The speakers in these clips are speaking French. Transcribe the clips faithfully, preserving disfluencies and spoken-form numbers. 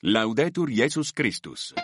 Laudetur Jesus Christus.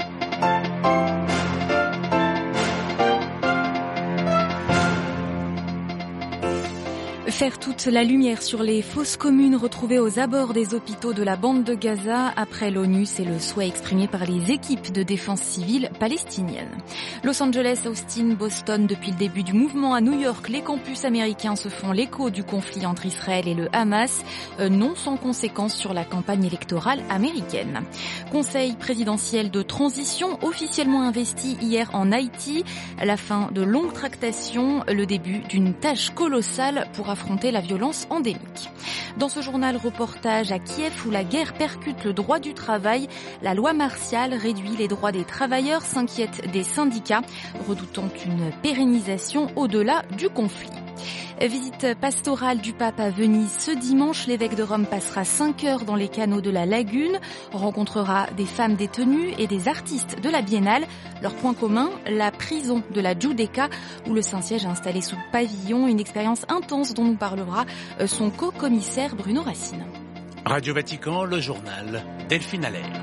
Faire toute la lumière sur les fosses communes retrouvées aux abords des hôpitaux de la bande de Gaza. Après l'ONU, c'est le souhait exprimé par les équipes de défense civile palestiniennes. Los Angeles, Austin, Boston, depuis le début du mouvement à New York, les campus américains se font l'écho du conflit entre Israël et le Hamas, euh, non sans conséquences sur la campagne électorale américaine. Conseil présidentiel de transition officiellement investi hier en Haïti. La fin de longues tractations, le début d'une tâche colossale pour affronter la violence endémique. Dans ce journal reportage à Kiev où la guerre percute le droit du travail, la loi martiale réduit les droits des travailleurs, s'inquiètent des syndicats, redoutant une pérennisation au-delà du conflit. Visite pastorale du pape à Venise ce dimanche. L'évêque de Rome passera cinq heures dans les canaux de la lagune, rencontrera des femmes détenues et des artistes de la Biennale. Leur point commun, la prison de la Giudecca où le Saint-Siège a installé sous pavillon, une expérience intense dont nous parlera son co-commissaire Bruno Racine. Radio Vatican, le journal Delphine Allaire.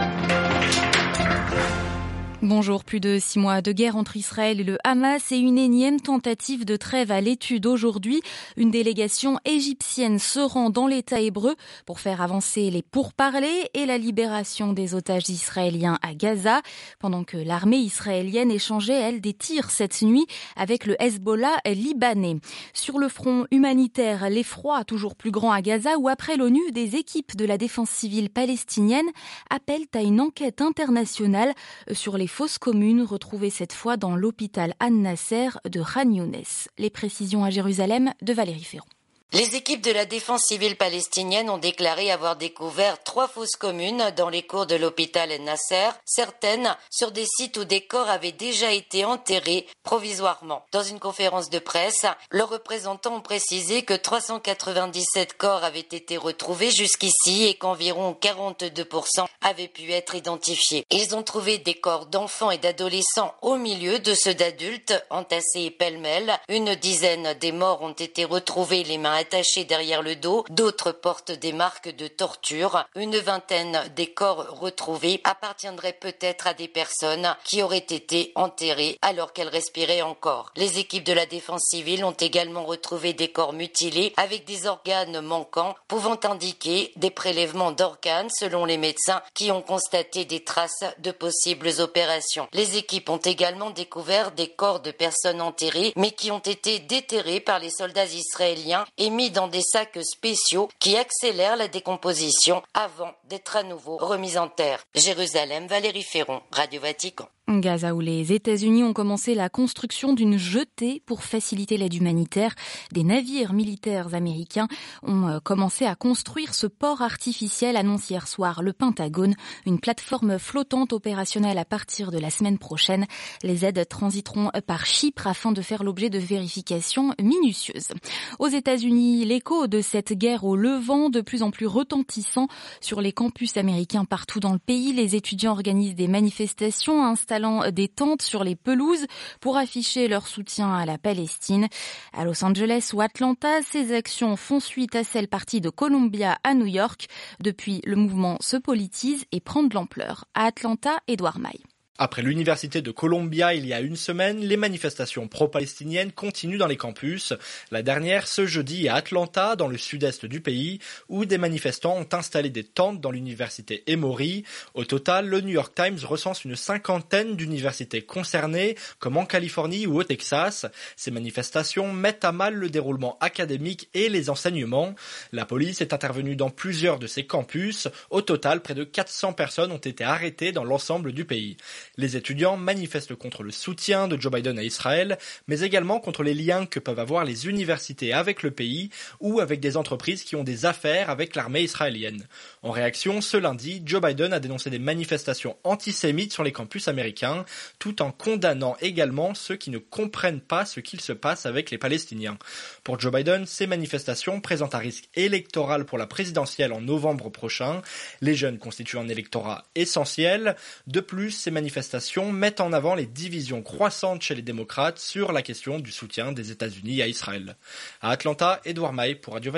Bonjour, plus de six mois de guerre entre Israël et le Hamas et une énième tentative de trêve à l'étude aujourd'hui. Une délégation égyptienne se rend dans l'État hébreu pour faire avancer les pourparlers et la libération des otages israéliens à Gaza, pendant que l'armée israélienne échangeait, elle, des tirs cette nuit avec le Hezbollah libanais. Sur le front humanitaire, l'effroi toujours plus grand à Gaza où, après l'ONU, des équipes de la défense civile palestinienne appellent à une enquête internationale sur les fosses communes retrouvées cette fois dans l'hôpital An-Nasser de Khan Younes. Les précisions à Jérusalem de Valérie Ferron. Les équipes de la défense civile palestinienne ont déclaré avoir découvert trois fosses communes dans les cours de l'hôpital Nasser, certaines sur des sites où des corps avaient déjà été enterrés provisoirement. Dans une conférence de presse, leurs représentants ont précisé que trois cent quatre-vingt-dix-sept corps avaient été retrouvés jusqu'ici et qu'environ quarante-deux pour cent avaient pu être identifiés. Ils ont trouvé des corps d'enfants et d'adolescents au milieu de ceux d'adultes, entassés pêle-mêle. Une dizaine des morts ont été retrouvés les mains attachés derrière le dos, d'autres portent des marques de torture. Une vingtaine des corps retrouvés appartiendraient peut-être à des personnes qui auraient été enterrées alors qu'elles respiraient encore. Les équipes de la défense civile ont également retrouvé des corps mutilés avec des organes manquants, pouvant indiquer des prélèvements d'organes selon les médecins qui ont constaté des traces de possibles opérations. Les équipes ont également découvert des corps de personnes enterrées mais qui ont été déterrés par les soldats israéliens et mis dans des sacs spéciaux qui accélèrent la décomposition avant d'être à nouveau remis en terre. Jérusalem, Valérie Ferron, Radio Vatican. Gaza où les États-Unis ont commencé la construction d'une jetée pour faciliter l'aide humanitaire. Des navires militaires américains ont commencé à construire ce port artificiel, annonce hier soir le Pentagone, une plateforme flottante opérationnelle à partir de la semaine prochaine. Les aides transiteront par Chypre afin de faire l'objet de vérifications minutieuses. Aux États-Unis, l'écho de cette guerre au Levant de plus en plus retentissant sur les campus américains partout dans le pays. Les étudiants organisent des manifestations, installant des tentes sur les pelouses pour afficher leur soutien à la Palestine. À Los Angeles ou Atlanta, ces actions font suite à celles parties de Columbia à New York. Depuis, le mouvement se politise et prend de l'ampleur. À Atlanta, Édouard Maille. Après l'université de Columbia il y a une semaine, les manifestations pro-palestiniennes continuent dans les campus. La dernière ce jeudi à Atlanta, dans le sud-est du pays, où des manifestants ont installé des tentes dans l'université Emory. Au total, le New York Times recense une cinquantaine d'universités concernées, comme en Californie ou au Texas. Ces manifestations mettent à mal le déroulement académique et les enseignements. La police est intervenue dans plusieurs de ces campus. Au total, près de quatre cents personnes ont été arrêtées dans l'ensemble du pays. Les étudiants manifestent contre le soutien de Joe Biden à Israël, mais également contre les liens que peuvent avoir les universités avec le pays ou avec des entreprises qui ont des affaires avec l'armée israélienne. En réaction, ce lundi, Joe Biden a dénoncé des manifestations antisémites sur les campus américains, tout en condamnant également ceux qui ne comprennent pas ce qu'il se passe avec les Palestiniens. Pour Joe Biden, ces manifestations présentent un risque électoral pour la présidentielle en novembre prochain. Les jeunes constituent un électorat essentiel. De plus, ces manifestations mettent en avant les divisions croissantes chez les démocrates sur la question du soutien des États-Unis à Israël. À Atlanta, Édouard Maille pour Radio Vatican.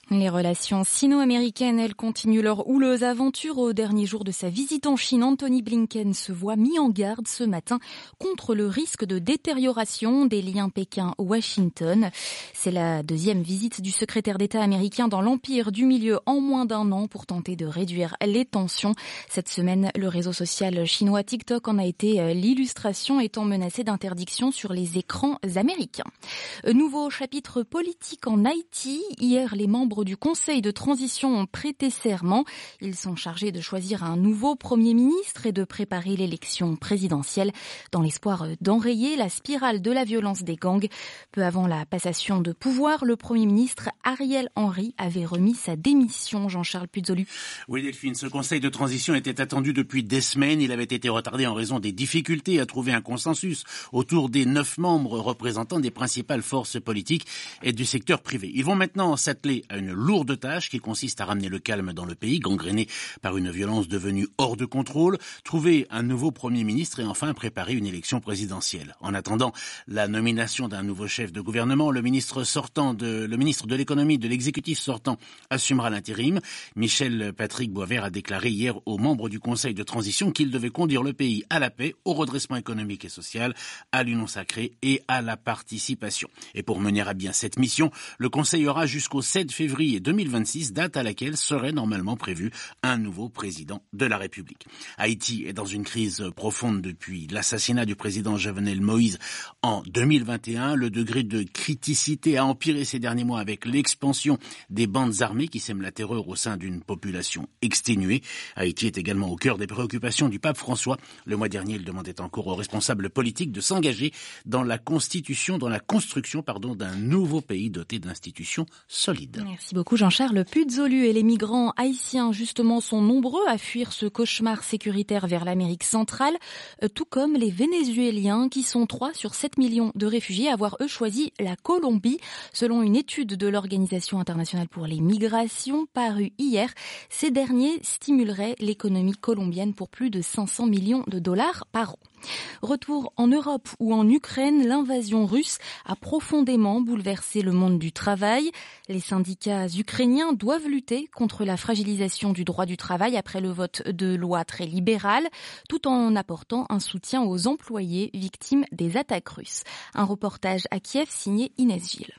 Les relations sino-américaines, elles continuent leur houleuse aventure. Au dernier jour de sa visite en Chine, Anthony Blinken se voit mis en garde ce matin contre le risque de détérioration des liens Pékin-Washington. C'est la deuxième visite du secrétaire d'État américain dans l'empire du milieu en moins d'un an pour tenter de réduire les tensions. Cette semaine, le réseau social chinois TikTok en a été l'illustration, étant menacé d'interdiction sur les écrans américains. Nouveau chapitre politique en Haïti. Hier, les membres du Conseil de transition ont prêté serment. Ils sont chargés de choisir un nouveau Premier ministre et de préparer l'élection présidentielle dans l'espoir d'enrayer la spirale de la violence des gangs. Peu avant la passation de pouvoir, le Premier ministre Ariel Henry avait remis sa démission. Jean-Charles Puzolu. Oui, Delphine, ce Conseil de transition était attendu depuis des semaines. Il avait été retardé en raison des difficultés à trouver un consensus autour des neuf membres représentant des principales forces politiques et du secteur privé. Ils vont maintenant s'atteler à une lourde tâche qui consiste à ramener le calme dans le pays, gangréné par une violence devenue hors de contrôle, trouver un nouveau Premier ministre et enfin préparer une élection présidentielle. En attendant la nomination d'un nouveau chef de gouvernement, le ministre sortant de, le ministre de l'économie de l'exécutif sortant assumera l'intérim. Michel Patrick Boisvert a déclaré hier aux membres du Conseil de transition qu'il devait conduire le pays à la paix, au redressement économique et social, à l'union sacrée et à la participation. Et pour mener à bien cette mission, le Conseil aura jusqu'au sept février deux mille vingt-six, date à laquelle serait normalement prévu un nouveau président de la République. Haïti est dans une crise profonde depuis l'assassinat du président Jovenel Moïse en deux mille vingt et un. Le degré de criticité a empiré ces derniers mois avec l'expansion des bandes armées qui sèment la terreur au sein d'une population exténuée. Haïti est également au cœur des préoccupations du pape François. Le mois dernier, il demandait encore aux responsables politiques de s'engager dans la constitution, dans la construction, pardon, d'un nouveau pays doté d'institutions solides. Merci beaucoup Jean-Charles Puzolu. Et les migrants haïtiens justement sont nombreux à fuir ce cauchemar sécuritaire vers l'Amérique centrale, tout comme les Vénézuéliens qui sont trois sur sept millions de réfugiés à avoir eux choisi la Colombie. Selon une étude de l'Organisation internationale pour les migrations parue hier, ces derniers stimuleraient l'économie colombienne pour plus de cinq cents millions de dollars par an. Retour en Europe où en Ukraine, l'invasion russe a profondément bouleversé le monde du travail. Les syndicats ukrainiens doivent lutter contre la fragilisation du droit du travail après le vote de loi très libérale, tout en apportant un soutien aux employés victimes des attaques russes. Un reportage à Kiev signé Inès Gilles.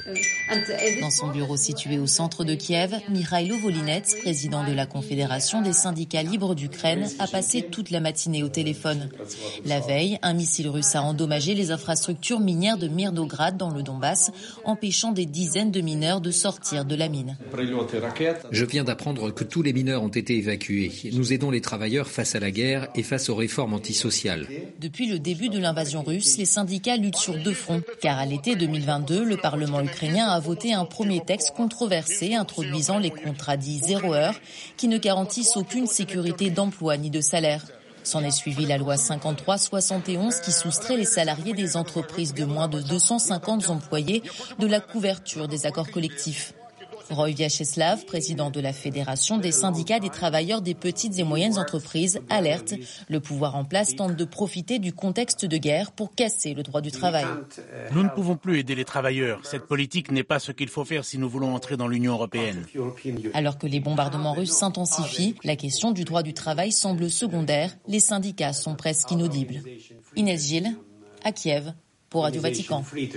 Dans son bureau situé au centre de Kiev, Mikhailo Volinets, président de la Confédération des syndicats libres d'Ukraine, a passé toute la matinée au téléphone. La veille, un missile russe a endommagé les infrastructures minières de Mirnograd dans le Donbass, empêchant des dizaines de mineurs de sortir de la mine. Je viens d'apprendre que tous les mineurs ont été évacués. Nous aidons les travailleurs face à la guerre et face aux réformes antisociales. Depuis le début de l'invasion russe, les syndicats luttent sur deux fronts, car à l'été deux mille vingt-deux, le Parlement ukrainien a voté un premier texte controversé introduisant les contrats dits zéro heure qui ne garantissent aucune sécurité d'emploi ni de salaire. S'en est suivi la loi cinquante-trois soixante et onze qui soustrait les salariés des entreprises de moins de deux cent cinquante employés de la couverture des accords collectifs. Roy Vyacheslav, président de la Fédération des syndicats des travailleurs des petites et moyennes entreprises, alerte. Le pouvoir en place tente de profiter du contexte de guerre pour casser le droit du travail. Nous ne pouvons plus aider les travailleurs. Cette politique n'est pas ce qu'il faut faire si nous voulons entrer dans l'Union européenne. Alors que les bombardements russes s'intensifient, la question du droit du travail semble secondaire. Les syndicats sont presque inaudibles. Inès Gilles, à Kiev, pour Radio Vatican.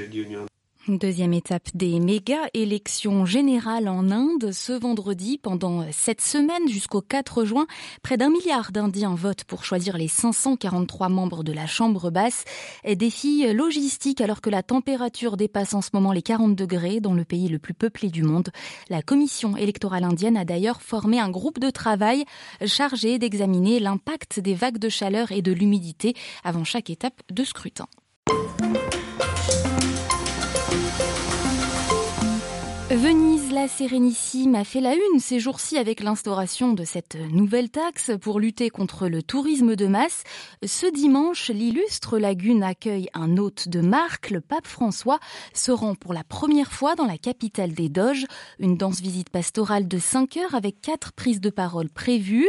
Deuxième étape des méga-élections générales en Inde. Ce vendredi, pendant cette semaine jusqu'au quatre juin, près d'un milliard d'Indiens votent pour choisir les cinq cent quarante-trois membres de la Chambre basse. Défi logistique alors que la température dépasse en ce moment les quarante degrés dans le pays le plus peuplé du monde. La commission électorale indienne a d'ailleurs formé un groupe de travail chargé d'examiner l'impact des vagues de chaleur et de l'humidité avant chaque étape de scrutin. Venise, la Sérénissime, a fait la une ces jours-ci avec l'instauration de cette nouvelle taxe pour lutter contre le tourisme de masse. Ce dimanche, l'illustre lagune accueille un hôte de marque. Le pape François se rend pour la première fois dans la capitale des Doges. Une danse-visite pastorale de cinq heures avec quatre prises de parole prévues.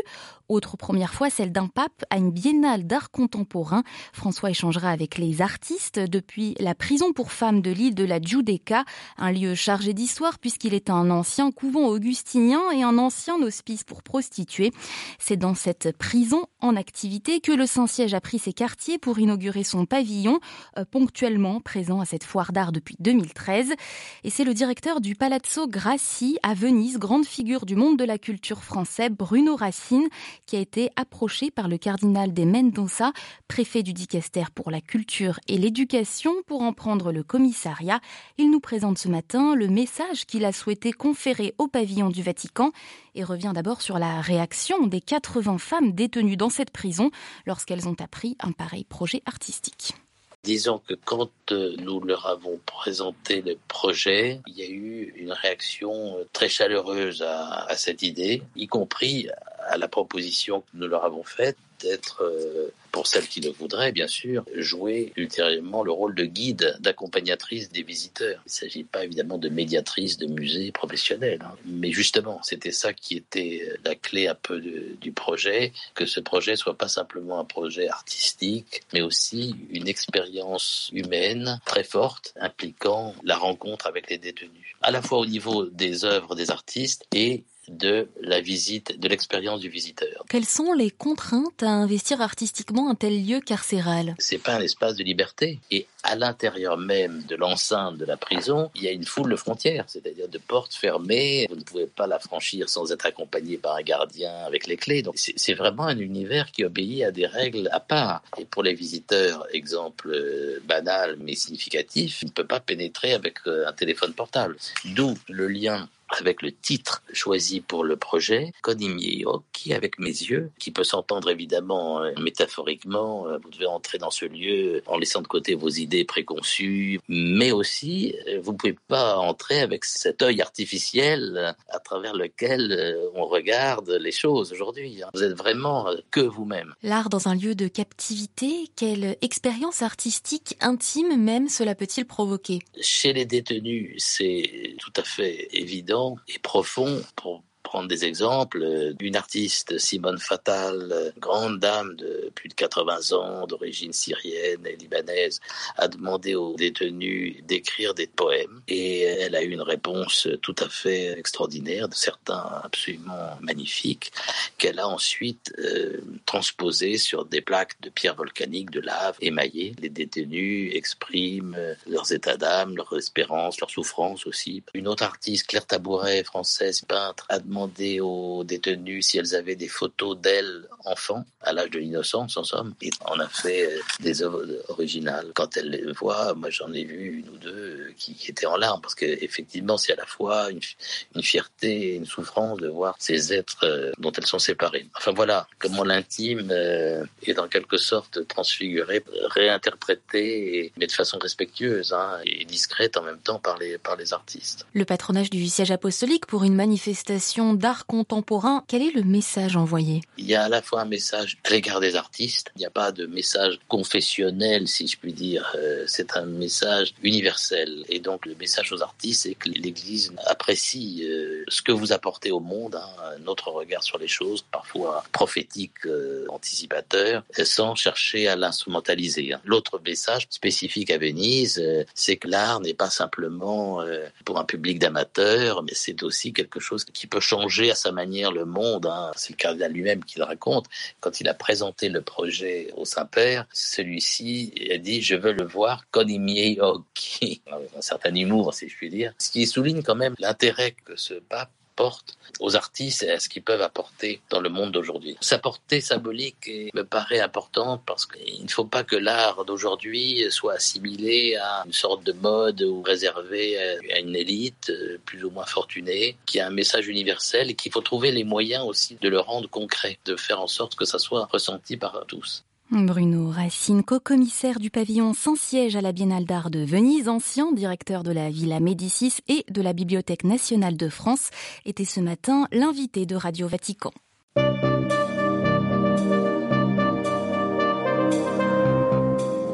Autre première fois, celle d'un pape à une biennale d'art contemporain. François échangera avec les artistes depuis la prison pour femmes de l'île de la Giudecca, un lieu chargé d'histoire puisqu'il est un ancien couvent augustinien et un ancien hospice pour prostituées. C'est dans cette prison en activité que le Saint-Siège a pris ses quartiers pour inaugurer son pavillon, euh, ponctuellement présent à cette foire d'art depuis deux mille treize. Et c'est le directeur du Palazzo Grassi à Venise, grande figure du monde de la culture français, Bruno Racine, qui a été approché par le cardinal de Mendoza, préfet du Dicaster pour la culture et l'éducation, pour en prendre le commissariat. Il nous présente ce matin le message qu'il a souhaité conférer au pavillon du Vatican et revient d'abord sur la réaction des quatre-vingts femmes détenues dans cette prison lorsqu'elles ont appris un pareil projet artistique. Disons que quand nous leur avons présenté le projet, il y a eu une réaction très chaleureuse à, à cette idée, y compris à la proposition que nous leur avons faite d'être, euh, pour celles qui le voudraient bien sûr, jouer ultérieurement le rôle de guide, d'accompagnatrice des visiteurs. Il ne s'agit pas évidemment de médiatrice de musées professionnels, hein. Mais justement, c'était ça qui était la clé un peu de, du projet, que ce projet soit pas simplement un projet artistique, mais aussi une expérience humaine très forte, impliquant la rencontre avec les détenus, à la fois au niveau des œuvres des artistes et de la visite, de l'expérience du visiteur. Quelles sont les contraintes à investir artistiquement un tel lieu carcéral ? C'est pas un espace de liberté. Et à l'intérieur même de l'enceinte de la prison, il y a une foule de frontières, c'est-à-dire de portes fermées. Vous ne pouvez pas la franchir sans être accompagné par un gardien avec les clés. Donc c'est, c'est vraiment un univers qui obéit à des règles à part. Et pour les visiteurs, exemple euh, banal mais significatif, il ne peut pas pénétrer avec euh, un téléphone portable. D'où le lien avec le titre choisi pour le projet, Con i miei occhi, avec mes yeux, qui peut s'entendre évidemment euh, métaphoriquement. Euh, vous devez entrer dans ce lieu en laissant de côté vos idées préconçues, mais aussi euh, vous ne pouvez pas entrer avec cet œil artificiel euh, à travers lequel euh, on regarde les choses aujourd'hui. Hein. Vous êtes vraiment euh, que vous-même. L'art dans un lieu de captivité, quelle expérience artistique intime même cela peut-il provoquer ? Chez les détenus, c'est tout à fait évident et profond. Pour prendre des exemples, une artiste, Simone Fattal, grande dame de plus de quatre-vingts ans, d'origine syrienne et libanaise, a demandé aux détenus d'écrire des poèmes et elle a eu une réponse tout à fait extraordinaire, de certains absolument magnifiques, qu'elle a ensuite euh, transposé sur des plaques de pierre volcanique, de lave émaillée. Les détenus expriment leurs états d'âme, leur espérance, leur souffrance aussi. Une autre artiste, Claire Tabouret, française, peintre, a demandé demandé aux détenues si elles avaient des photos d'elles enfants, à l'âge de l'innocence en somme, et on a fait des œuvres originales. Quand elles les voient, moi j'en ai vu une ou deux qui, qui étaient en larmes, parce qu'effectivement c'est à la fois une, une fierté et une souffrance de voir ces êtres dont elles sont séparées. Enfin voilà, comment l'intime est en quelque sorte transfiguré, réinterprété, mais de façon respectueuse hein, et discrète en même temps par les, par les artistes. Le patronage du siège apostolique pour une manifestation d'art contemporain, quel est le message envoyé ? Il y a à la fois un message à l'égard des artistes, il n'y a pas de message confessionnel si je puis dire, euh, c'est un message universel et donc le message aux artistes c'est que l'Église apprécie euh, ce que vous apportez au monde, hein, notre regard sur les choses, parfois prophétique, euh, anticipateur, sans chercher à l'instrumentaliser. Hein. L'autre message spécifique à Venise, euh, c'est que l'art n'est pas simplement euh, pour un public d'amateurs, mais c'est aussi quelque chose qui peut changer à sa manière le monde. Hein. C'est le cardinal lui-même qui le raconte. Quand il a présenté le projet au Saint-Père, celui-ci a dit « Je veux le voir con i miei occhi ». Un certain humour, si je puis dire. Ce qui souligne quand même l'intérêt que ce pape porte aux artistes et à ce qu'ils peuvent apporter dans le monde d'aujourd'hui. Sa portée symbolique me paraît importante parce qu'il ne faut pas que l'art d'aujourd'hui soit assimilé à une sorte de mode ou réservé à une élite plus ou moins fortunée, qui a un message universel et qu'il faut trouver les moyens aussi de le rendre concret, de faire en sorte que ça soit ressenti par tous. Bruno Racine, co-commissaire du pavillon Saint-Siège à la Biennale d'art de Venise, ancien directeur de la Villa Médicis et de la Bibliothèque nationale de France, était ce matin l'invité de Radio Vatican. Ainsi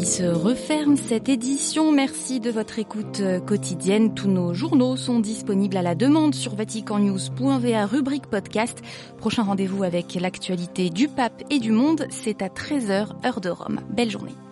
qui se referme cette édition. Merci de votre écoute quotidienne. Tous nos journaux sont disponibles à la demande sur vatican news point v a, rubrique podcast. Prochain rendez-vous avec l'actualité du pape et du monde, c'est à treize heures, heure de Rome. Belle journée.